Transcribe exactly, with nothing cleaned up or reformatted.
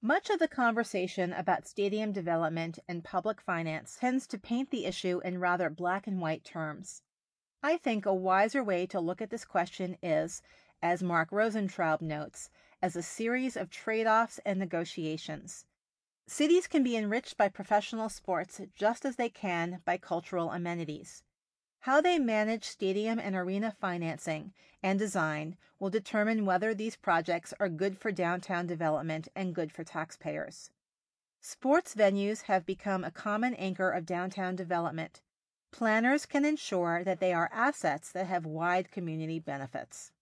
Much of the conversation about stadium development and public finance tends to paint the issue in rather black and white terms. I think a wiser way to look at this question is, as Mark Rosentraub notes, as a series of trade-offs and negotiations. Cities can be enriched by professional sports just as they can by cultural amenities. How they manage stadium and arena financing and design will determine whether these projects are good for downtown development and good for taxpayers. Sports venues have become a common anchor of downtown development. Planners can ensure that they are assets that have wide community benefits.